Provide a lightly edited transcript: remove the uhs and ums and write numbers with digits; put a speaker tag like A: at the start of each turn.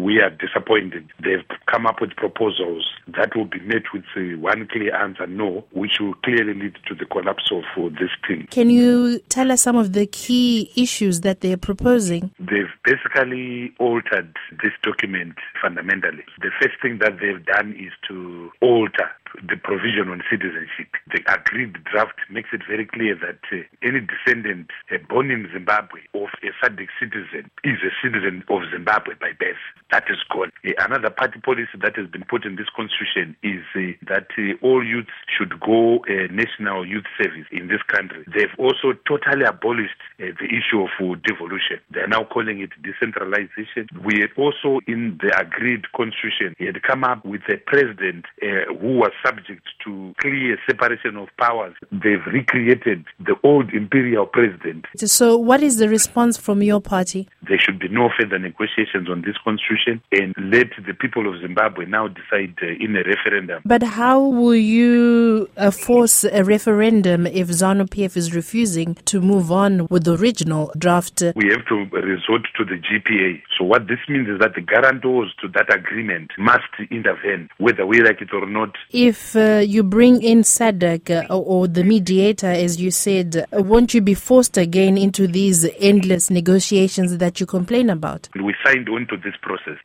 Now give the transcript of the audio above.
A: we are disappointed. They've come up with proposals that will be met with one clear answer, no, which will clearly lead to the collapse of this team.
B: Can you tell us some of the key issues that they're proposing?
A: They've basically altered this document fundamentally. The first thing that they've done is to alter the provision on citizenship. The agreed draft makes it very clear that any descendant born in Zimbabwe of a SADC citizen is a citizen of Zimbabwe by birth. That is gone. Another party policy that has been put in this constitution is that all youths should go national youth service in this country. They've also totally abolished the issue of devolution. They are now calling it decentralization. We had also, in the agreed constitution, had come up with a president who was subject to clear separation of powers. They've recreated the old imperial president.
B: So what is the response from your party?
A: There should be no further negotiations on this constitution and let the people of Zimbabwe now decide in a referendum.
B: But how will you force a referendum if ZANU-PF is refusing to move on with the original draft?
A: We have to resort to the GPA. So what this means is that the guarantors to that agreement must intervene, whether we like it or not.
B: If you bring in SADC or the mediator, as you said, won't you be forced again into these endless negotiations that you complain about?
A: We signed on to this process.